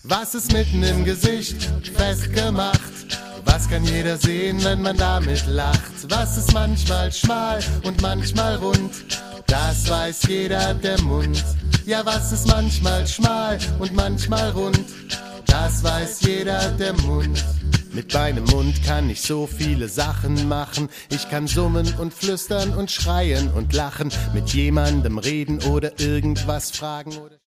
Was ist mitten im Gesicht festgemacht? Was kann jeder sehen, wenn man damit lacht? Was ist manchmal schmal und manchmal rund? Das weiß jeder, der Mund. Ja, was ist manchmal schmal und manchmal rund? Das weiß jeder, der Mund. Mit meinem Mund kann ich so viele Sachen machen. Ich kann summen und flüstern und schreien und lachen. Mit jemandem reden oder irgendwas fragen.